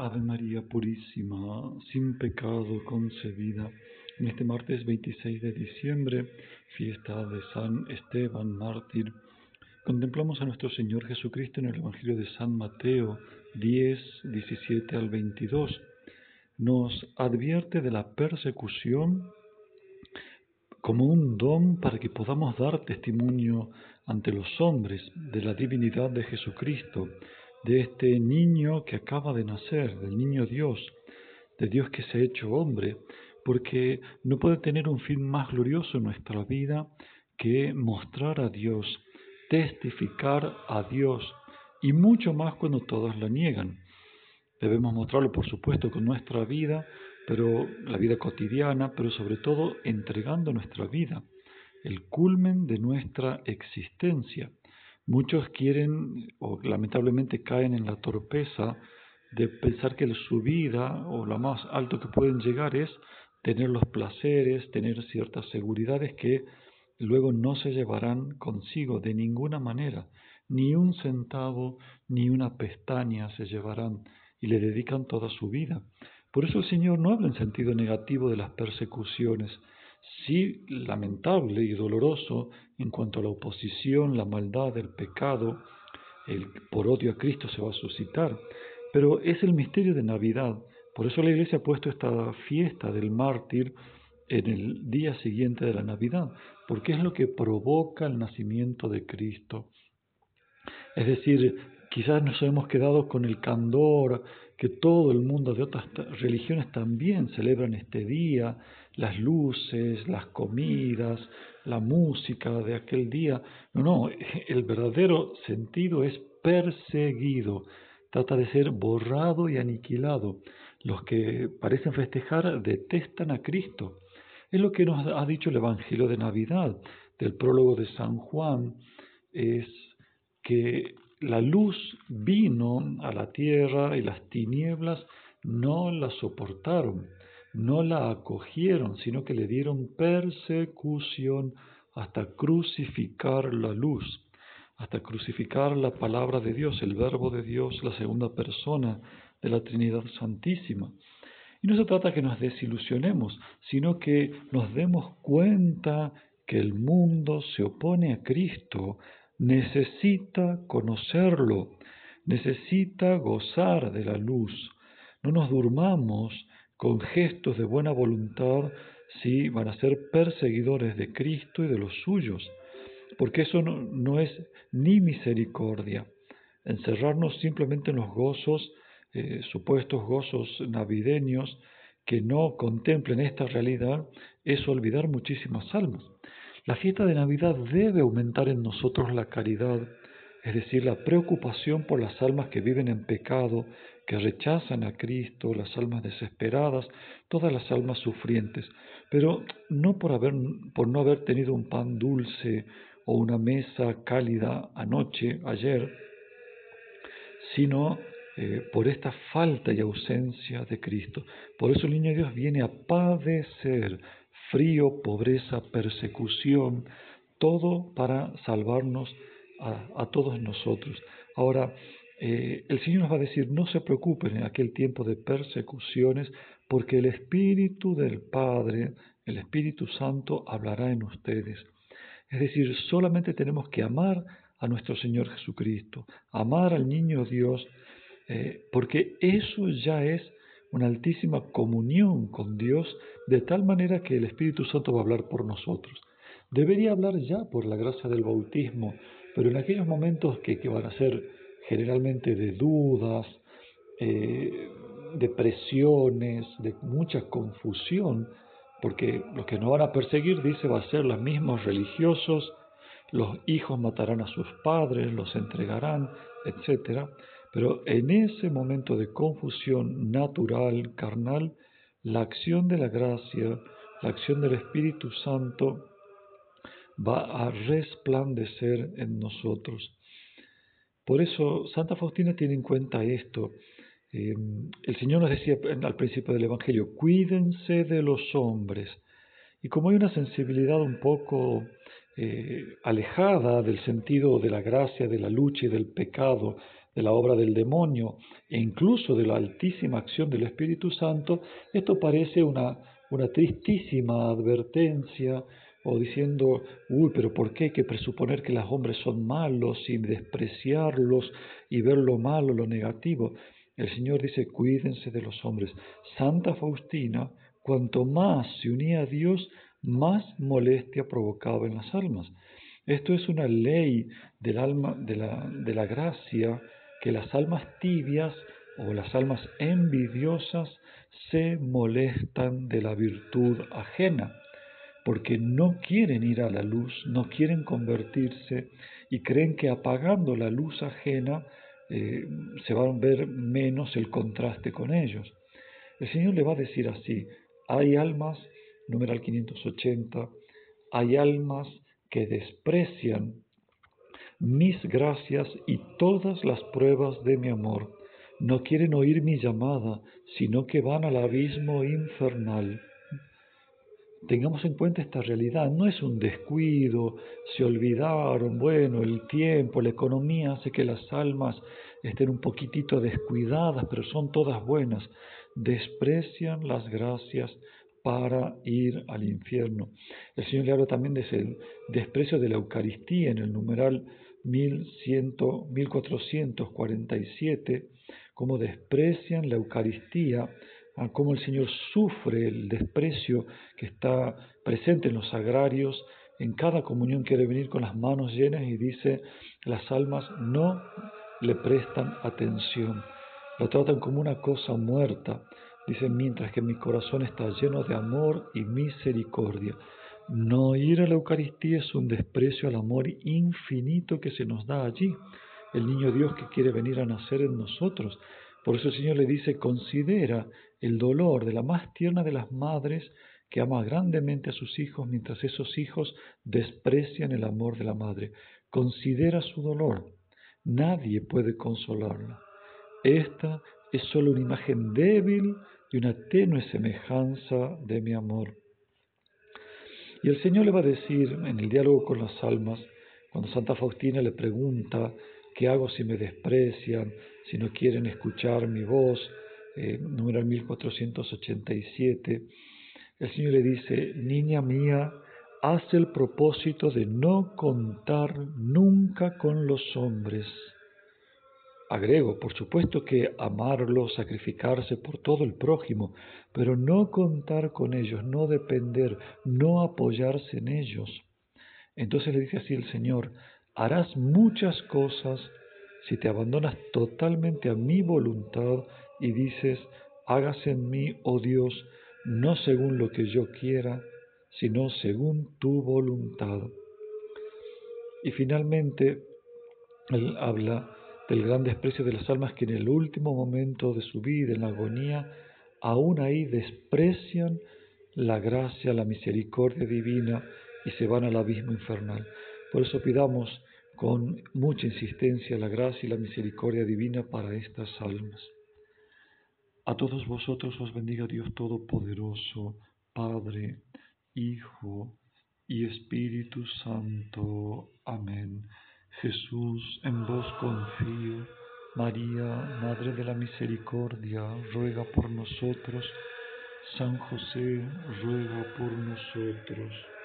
Ave María Purísima, sin pecado concebida, en este martes 26 de diciembre, fiesta de San Esteban Mártir, contemplamos a nuestro Señor Jesucristo en el Evangelio de San Mateo 10, 17 al 22. Nos advierte de la persecución como un don para que podamos dar testimonio ante los hombres de la divinidad de Jesucristo, de este niño que acaba de nacer, del niño Dios, de Dios que se ha hecho hombre, porque no puede tener un fin más glorioso en nuestra vida que mostrar a Dios, testificar a Dios, y mucho más cuando todos la niegan. Debemos mostrarlo, por supuesto, con nuestra vida, pero la vida cotidiana, pero sobre todo entregando nuestra vida, el culmen de nuestra existencia. Muchos quieren, o lamentablemente caen en la torpeza de pensar que su vida, o lo más alto que pueden llegar, es tener los placeres, tener ciertas seguridades que luego no se llevarán consigo de ninguna manera. Ni un centavo, ni una pestaña se llevarán, y le dedican toda su vida. Por eso el Señor no habla en sentido negativo de las persecuciones, sí lamentable y doloroso en cuanto a la oposición, la maldad, el pecado, por odio a Cristo se va a suscitar, pero es el misterio de Navidad. Por eso la Iglesia ha puesto esta fiesta del mártir en el día siguiente de la Navidad, porque es lo que provoca el nacimiento de Cristo. Es decir, quizás nos hemos quedado con el candor que todo el mundo de otras religiones también celebran este día, las luces, las comidas, la música de aquel día. No, el verdadero sentido es perseguido, trata de ser borrado y aniquilado. Los que parecen festejar detestan a Cristo. Es lo que nos ha dicho el Evangelio de Navidad, del prólogo de San Juan, es que la luz vino a la tierra y las tinieblas no la soportaron, no la acogieron, sino que le dieron persecución hasta crucificar la luz, hasta crucificar la palabra de Dios, el Verbo de Dios, la segunda persona de la Trinidad Santísima. Y no se trata que nos desilusionemos, sino que nos demos cuenta que el mundo se opone a Cristo, necesita conocerlo, necesita gozar de la luz. No nos durmamos con gestos de buena voluntad si van a ser perseguidores de Cristo y de los suyos, porque eso no es ni misericordia. Encerrarnos simplemente en los gozos, supuestos gozos navideños, que no contemplen esta realidad, es olvidar muchísimas almas. La fiesta de Navidad debe aumentar en nosotros la caridad, es decir, la preocupación por las almas que viven en pecado, que rechazan a Cristo, las almas desesperadas, todas las almas sufrientes, pero no por no haber tenido un pan dulce o una mesa cálida ayer, sino por esta falta y ausencia de Cristo. Por eso el niño Dios viene a padecer frío, pobreza, persecución, todo para salvarnos a todos nosotros. Ahora, el Señor nos va a decir, no se preocupen en aquel tiempo de persecuciones, porque el Espíritu del Padre, el Espíritu Santo, hablará en ustedes. Es decir, solamente tenemos que amar a nuestro Señor Jesucristo, amar al niño Dios, porque eso ya es una altísima comunión con Dios, de tal manera que el Espíritu Santo va a hablar por nosotros. Debería hablar ya por la gracia del bautismo, pero en aquellos momentos que van a ser generalmente de dudas, de presiones, de mucha confusión, porque los que nos van a perseguir, dice, va a ser los mismos religiosos, los hijos matarán a sus padres, los entregarán, etc. Pero en ese momento de confusión natural, carnal, la acción de la gracia, la acción del Espíritu Santo va a resplandecer en nosotros. Por eso Santa Faustina tiene en cuenta esto. El Señor nos decía al principio del Evangelio, cuídense de los hombres. Y como hay una sensibilidad un poco alejada del sentido de la gracia, de la lucha y del pecado, de la obra del demonio e incluso de la altísima acción del Espíritu Santo, esto parece una tristísima advertencia o diciendo, uy, pero ¿por qué hay que presuponer que los hombres son malos y despreciarlos y ver lo malo, lo negativo? El Señor dice, cuídense de los hombres. Santa Faustina, cuanto más se unía a Dios, más molestia provocaba en las almas. Esto es una ley del alma, de la gracia, que las almas tibias o las almas envidiosas se molestan de la virtud ajena, porque no quieren ir a la luz, no quieren convertirse y creen que apagando la luz ajena se va a ver menos el contraste con ellos. El Señor le va a decir así, hay almas, numeral 580, hay almas que desprecian mis gracias y todas las pruebas de mi amor. No quieren oír mi llamada, sino que van al abismo infernal. Tengamos en cuenta esta realidad, no es un descuido, se olvidaron, bueno, el tiempo, la economía hace que las almas estén un poquitito descuidadas, pero son todas buenas. Desprecian las gracias para ir al infierno. El Señor le habla también de ese desprecio de la Eucaristía en el numeral 1447, cómo desprecian la Eucaristía, cómo el Señor sufre el desprecio que está presente en los sagrarios. En cada comunión quiere venir con las manos llenas y dice, las almas no le prestan atención, lo tratan como una cosa muerta. Dice, mientras que mi corazón está lleno de amor y misericordia. No ir a la Eucaristía es un desprecio al amor infinito que se nos da allí, el niño Dios que quiere venir a nacer en nosotros. Por eso el Señor le dice, considera el dolor de la más tierna de las madres que ama grandemente a sus hijos mientras esos hijos desprecian el amor de la madre. Considera su dolor. Nadie puede consolarla. Esta es solo una imagen débil y una tenue semejanza de mi amor. Y el Señor le va a decir en el diálogo con las almas, cuando Santa Faustina le pregunta, ¿qué hago si me desprecian, si no quieren escuchar mi voz? Número 1487, el Señor le dice, niña mía, haz el propósito de no contar nunca con los hombres. Agrego, por supuesto que amarlos, sacrificarse por todo el prójimo, pero no contar con ellos, no depender, no apoyarse en ellos. Entonces le dice así el Señor, harás muchas cosas si te abandonas totalmente a mi voluntad y dices, hágase en mí, oh Dios, no según lo que yo quiera, sino según tu voluntad. Y finalmente, él habla del gran desprecio de las almas que en el último momento de su vida, en la agonía, aún ahí desprecian la gracia, la misericordia divina y se van al abismo infernal. Por eso pidamos con mucha insistencia la gracia y la misericordia divina para estas almas. A todos vosotros os bendiga Dios Todopoderoso, Padre, Hijo y Espíritu Santo. Amén. Jesús, en vos confío. María, Madre de la Misericordia, ruega por nosotros. San José, ruega por nosotros.